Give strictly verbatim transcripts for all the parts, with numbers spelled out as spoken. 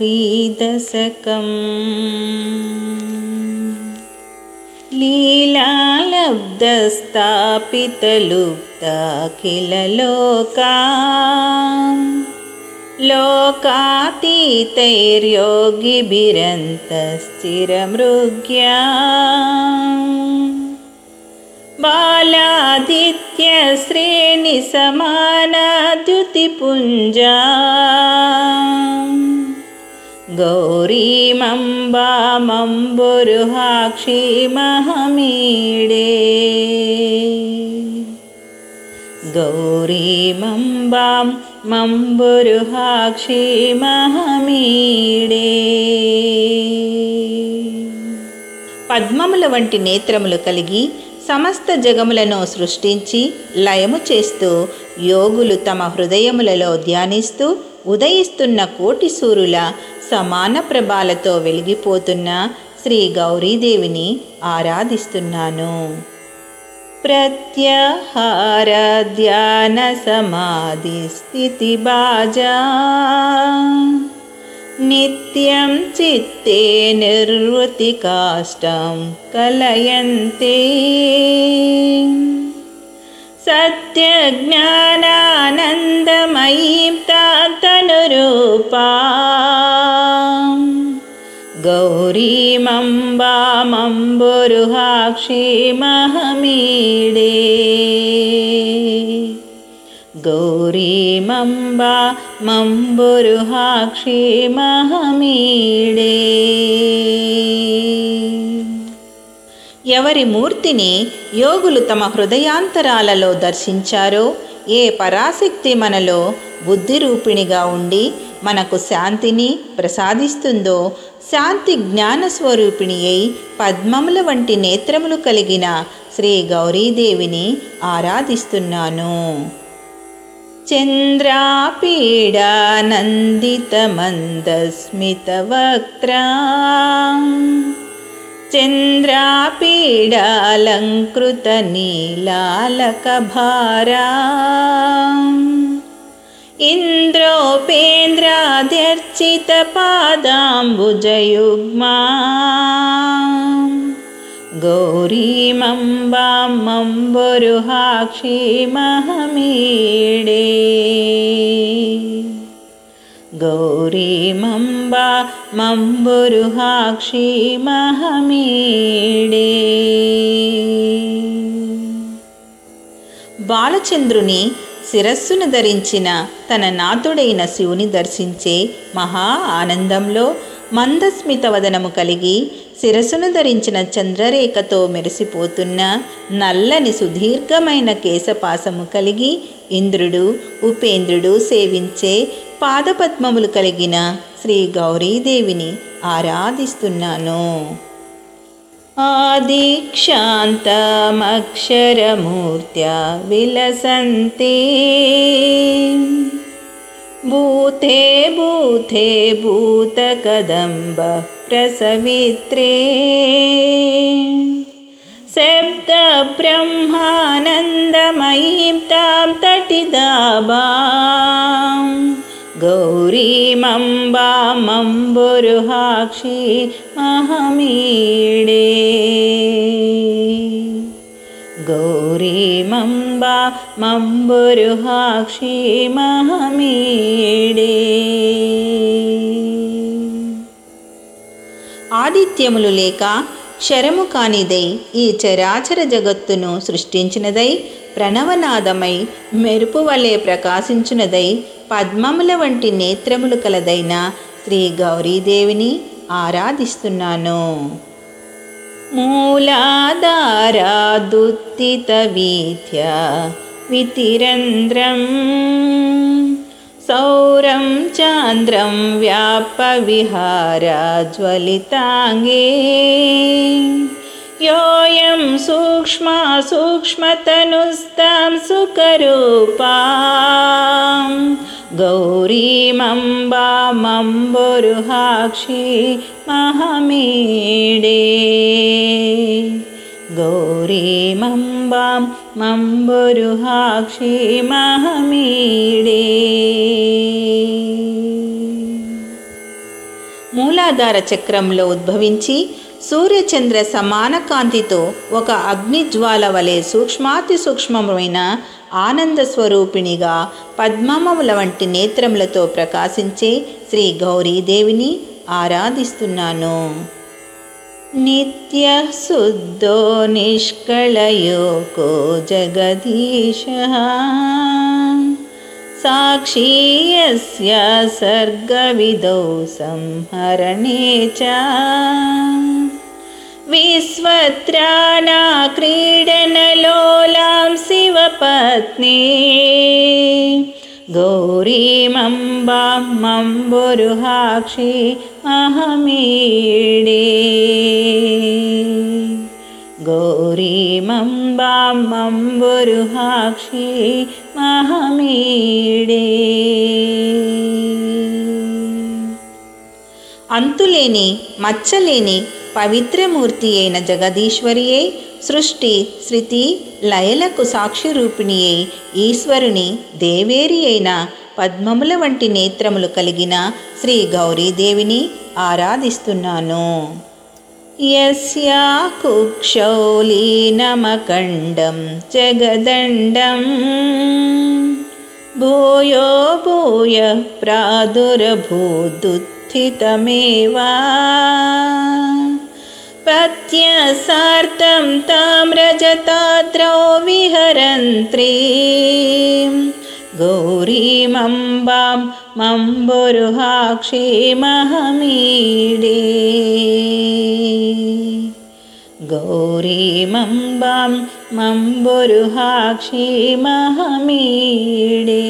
दशकम् लीलालब्धस्थापितलुप्ताखिललोका लोकातीतैर्योगिभिरन्तस्थिरमृग्या बालादित्यश्रेणिसमानाद्युतिपुञ्जा गौरीमम्बामम्बुरुहाक्षीमहमीडे गौरीमम्बां మంబురుహాక్షీమహమీడే. పద్మముల వంటి నేత్రములు కలిగి సమస్త జగములను సృష్టించి లయము చేస్తూ యోగులు తమ హృదయములలో ధ్యానిస్తూ ఉదయిస్తున్న కోటి సూరుల సమాన ప్రభాలతో వెలిగిపోతున్న శ్రీ గౌరీదేవిని ఆరాధిస్తున్నాను. ప్రత్యాహార ధ్యాన సమాధి స్థితి బాజా నిత్యం చిత్తే నిర్వృతి కాష్టం కలయంతే సత్య జ్ఞానానందమయీం తాతనురూపా గౌరీమమ్బామంబురుహాక్షీమహమీడే గౌరీమంబా మంబురుహాక్షీమహమీడే. ఎవరి మూర్తిని యోగులు తమ హృదయాంతరాలలో దర్శించారో, ఏ పరాశక్తి మనలో బుద్ధి రూపిణిగా ఉండి మనకు శాంతిని ప్రసాదిస్తుందో, శాంతి జ్ఞాన స్వరూపిణి అయి పద్మముల వంటి నేత్రములు కలిగిన శ్రీ గౌరీదేవిని ఆరాధిస్తున్నాను. చంద్రాపీడానందితమందస్మితవక్త్రా చంద్రాపీడాలంకృతనీలాలకభారా ఇంద్రోపేంద్రాధ్యర్చితపాదాంబుజయుగ్మా గౌరీమంబాం మంబురుహాక్షీమహమీడే గౌరీమంబా మంబురుహాక్షీమహమీడే. బాలచంద్రుని శిరస్సును ధరించిన తన నాథుడైన శివుని దర్శించే మహా ఆనందంలో మందస్మిత వదనము కలిగి శిరస్సును ధరించిన చంద్రరేఖతో మెరిసిపోతున్న నల్లని సుదీర్ఘమైన కేశపాసము కలిగి ఇంద్రుడు ఉపేంద్రుడు సేవించే పాదపద్మములు కలిగిన శ్రీ గౌరీదేవిని ఆరాధిస్తున్నాను. ఆదిక్షాంతమక్షరమూర్త్యా విలసంతే భూతే భూతే భూతకదంబ ప్రసవిత్రే శబ్ద బ్రహ్మానందమయీం తాం తటిదాబాం గౌరీమంబా మంబురుహాక్షీమహమీడే గౌరీమంబా మంబురుహాక్షీమహమీడే. ఆదిత్యములు లేక క్షరము కానిదై ఈ చరాచర జగత్తును సృష్టించినదై ప్రణవనాదమై మెరుపు వలె ప్రకాశించునదై పద్మముల వంటి నేత్రములు కలదైన శ్రీ గౌరీదేవిని ఆరాధిస్తున్నాను. మూలాధారాదుత్థిత వీథ్యా వితిరంధ్రం సౌరం చాంద్రం వ్యాప విహారా జ్వలితాంగే యోయం సూక్ష్మ సూక్ష్మతనుస్తాం సుకరూపాం గౌరీమంబా మంబురుహాక్షీమహమీడే గౌరీమంబాం మంబురుహాక్షీమహమీడే. మూలాధార చక్రంలో ఉద్భవించి సూర్యచంద్ర సమాన కాంతితో ఒక అగ్నిజ్వాల వలె సూక్ష్మాతి సూక్ష్మమైన ఆనంద స్వరూపిణిగా పద్మముల వంటి నేత్రములతో ప్రకాశించే శ్రీ గౌరీదేవిని ఆరాధిస్తున్నాను. నిత్య శుద్ధో నిష్కళయోకో జగదీశః సాక్షీ యస్య సర్గవిదౌ సంహరణే చ విశ్వత్రానా క్రీడనలోలాం శివపత్నీ గౌరీమంబాం మంబురుహాక్షి అహమీడే. గౌరీమంబాం మంబురుహాక్షి మహమీడే. అంతులేని మచ్చలేని పవిత్రమూర్తి అయిన జగదీశ్వరియే సృష్టి శృతి లయలకు సాక్షి రూపిణియే ఈశ్వరుని దేవేరి అయిన పద్మముల వంటి నేత్రములు కలిగిన శ్రీ గౌరీదేవిని ఆరాధిస్తున్నాను. యస్యా కుక్షౌ లీనమఖండం జగదండం భూయో భూయ ప్రాదురభూదుత్థితమేవా ప్రత్యసార్థం తాం రజతాద్రౌ విహరంత్రీం గౌరీమంబాం మంబురుహాక్షి మహమీడే. గౌరీమంబాం మంబురుహాక్షి మహమీడే.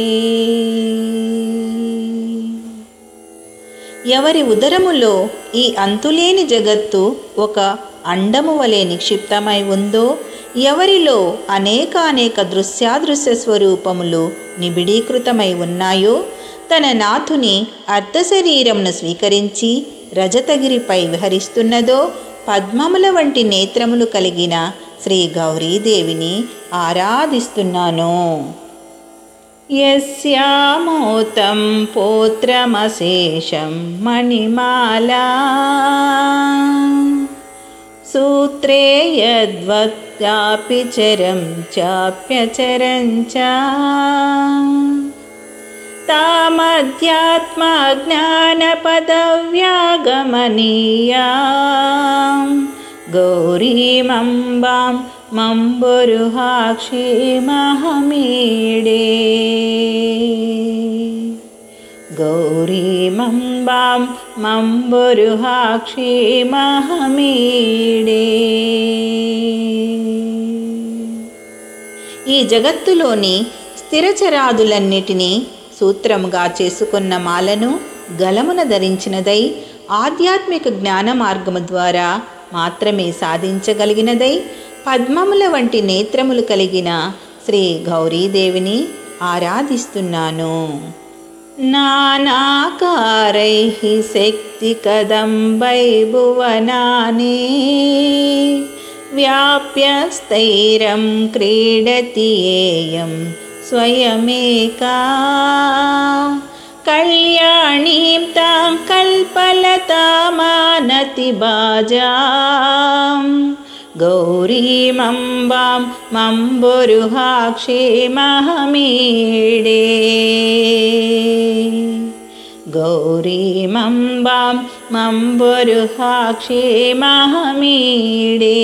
ఎవరి ఉదరములో ఈ అంతులేని జగత్తు ఒక అండము వలె నిక్షిప్తమై ఉందో, ఎవరిలో అనేకానేక దృశ్యాదృశ్య స్వరూపములు నిబిడీకృతమై ఉన్నాయో, తన నాథుని అర్ధశరీరమును స్వీకరించి రజతగిరిపై విహరిస్తున్నదో పద్మముల వంటి నేత్రములు కలిగిన శ్రీ గౌరీదేవిని ఆరాధిస్తున్నాను. యస్యామోతం పోత్రమశేషం మణిమాలా సూత్రే యద్వత్యాపి చరం చాప్యచరం చ తామధ్యాత్మా జ్ఞానపదవ్యాగమనీయాం గౌరీమంబాం మంబురుహాక్షి మహమీడే. గౌరీమంబాం మంబురుహాక్షి మహమీడే. ఈ జగత్తులోని స్థిరచరాదులన్నిటినీ సూత్రముగా చేసుకున్న మాలను గలమున ధరించినదై ఆధ్యాత్మిక జ్ఞాన మార్గము ద్వారా మాత్రమే సాధించగలిగినదై పద్మముల వంటి నేత్రములు కలిగిన శ్రీ గౌరీదేవిని ఆరాధిస్తున్నాను. నానాకారైః శక్తి కదంబై భువనాని వ్యాప్య స్థైరం క్రీడతి ఏయం స్వయమేకా కళ్యాణీం తాం కల్పలతామానతి బాజాం గౌరీమంబాం మంబురుహాక్షి మహమీడే. గౌరీమంబాం మంబురుహాక్షి మహమీడే.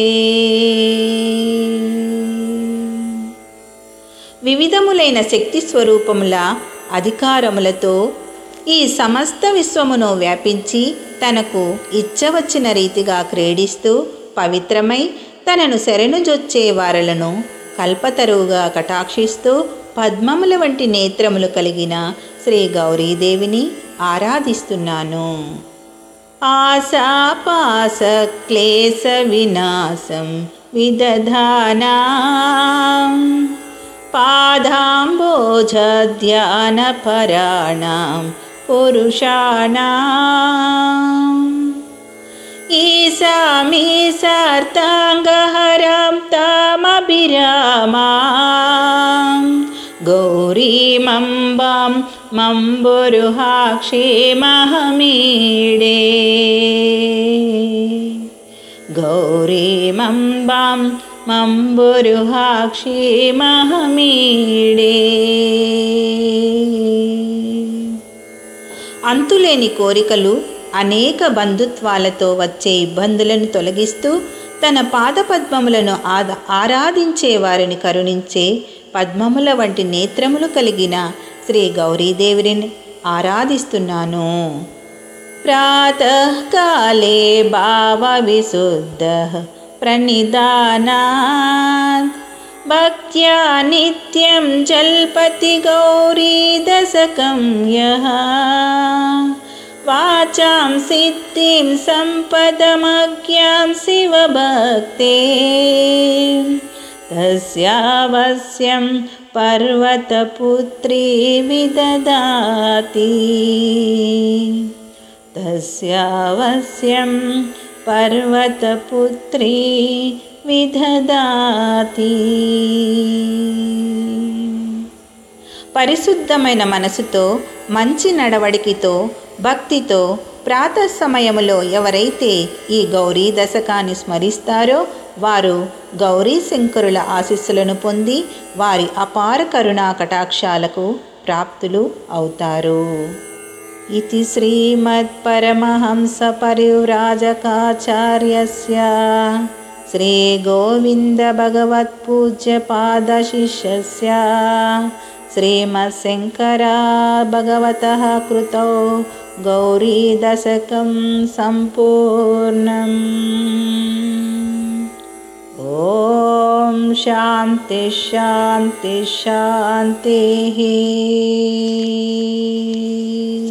వివిధములైన శక్తి స్వరూపముల అధికారములతో ఈ సమస్త విశ్వమును వ్యాపించి తనకు ఇచ్చవచ్చిన రీతిగా క్రీడిస్తూ పవిత్రమై తనను శరణుజొచ్చే వారలను కల్పతరువుగా కటాక్షిస్తూ పద్మముల వంటి నేత్రములు కలిగిన శ్రీ గౌరీదేవిని ఆరాధిస్తున్నాను. ఆశాపాస క్లేశ వినాశం విదధానాం పాదాంబోజధ్యానపరాణాం పురుషాణాం ఈశామీశార్తాంగహరాం తామభిరామాం గౌరీ గౌరీమంబాం మంబురుహాక్షి మహమీడే గౌరీమంబాం మంబురుహాక్షి మహమీడే. అంతులేని కోరికలు, అనేక బంధుత్వాలతో వచ్చే ఇబ్బందులను తొలగిస్తూ తన పాదపద్మములను ఆద ఆరాధించే వారిని కరుణించే పద్మముల వంటి నేత్రములు కలిగిన శ్రీ గౌరీదేవిని ఆరాధిస్తున్నాను. ప్రాతఃకాలే భావవిశుద్ధః ప్రణిధానాత్ భక్త్యా నిత్యం జల్పతి గౌరీ దశకం యః వాచాం సిద్ధిం సంపదమజ్ఞాం శివభక్తే తస్యావశ్యం పర్వతపుత్రీ విదదాతి తస్యావశ్యం పర్వతపుత్రీ విదదాతి. పరిశుద్ధమైన మనసుతో, మంచి నడవడికతో, భక్తితో ప్రాతః సమయములో ఎవరైతే ఈ గౌరీ దశకాన్ని స్మరిస్తారో వారు గౌరీ శంకరుల ఆశీస్సులను పొంది వారి అపార కరుణా కటాక్షాలకు ప్రాప్తులు అవుతారు. ఇతి శ్రీమద్ పరమహంస పరివ్రాజకాచార్యస్య శ్రీ గోవింద భగవత్ పూజ్య పాద శిష్యస్య శ్రీమత్ శంకర భగవతః కృతౌ గౌరీ దశకం సంపూర్ణం. ఓం శాంతి శాంతి శాంతి.